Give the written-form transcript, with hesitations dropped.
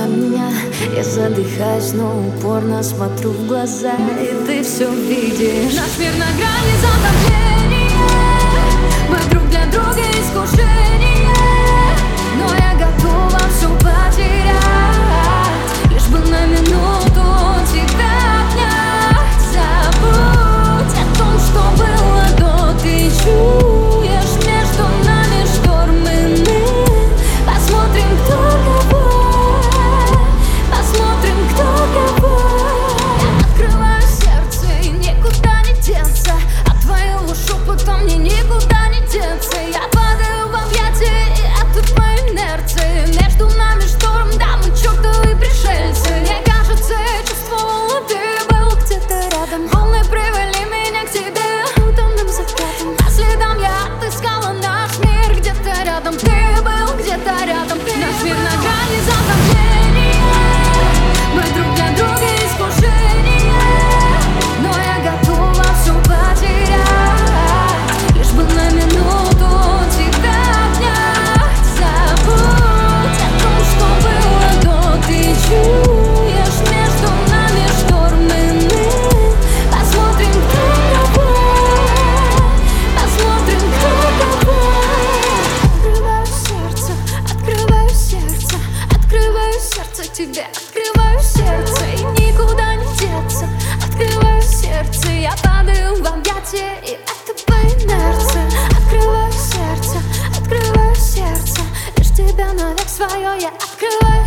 меня. Я задыхаюсь, но упорно смотрю в глаза, и ты все видишь. Наш мир на грани затопления, мы друг для друга искушение, но я готова все потерять, лишь бы на минуту тебя обнять. Забудь о том, что было до, ты чуешь между нами штормы. Посмотрим, кто кого, посмотрим, кто кого. Я открываю сердце и никуда не деться, от твоего шепота мне никуда не деться. Я падаю в объятия, и это по инерции. Между нами шторм, да, мы чертовы пришельцы. Мне кажется, я чувствовала, ты был где-то рядом. Волны привели меня к тебе утомным закатом. По следам я отыскала наш мир где-то рядом. Ты был где-то рядом, ты наш мир на грани затопления, мы друг для друга искушение, но я готова все потерять, лишь бы на минуту тебя обнять. Забудь о том, что было до, ты чуешь между нами штормы. Посмотрим, кто кого, посмотрим, кто кого. Открываю сердце, открываю сердце тебе, открываю сердце, и никуда не деться. Открываю сердце, я падаю в объятия, и это по инерции. Открываю сердце, лишь тебя навек свое я открываю.